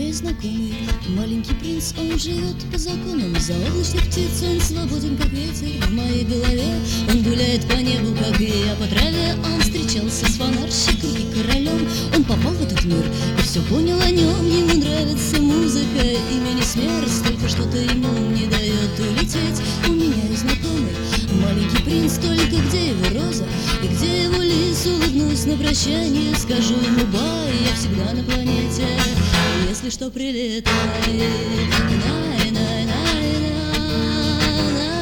есть знакомый маленький принц, он живет по законам заоблачных птиц. Он свободен, как ветер в моей голове, он гуляет по небу, как и я по траве. Он встречался с фонарщиком и королем, он попал в этот мир и все понял о нем. Ему нравится музыка, имени смерть, только что-то ему не дает улететь. У меня есть знакомый маленький принц, только где его роза и где его лис? Улыбнусь на прощание, скажу ему бай, я всегда на планете, если что, прилетай.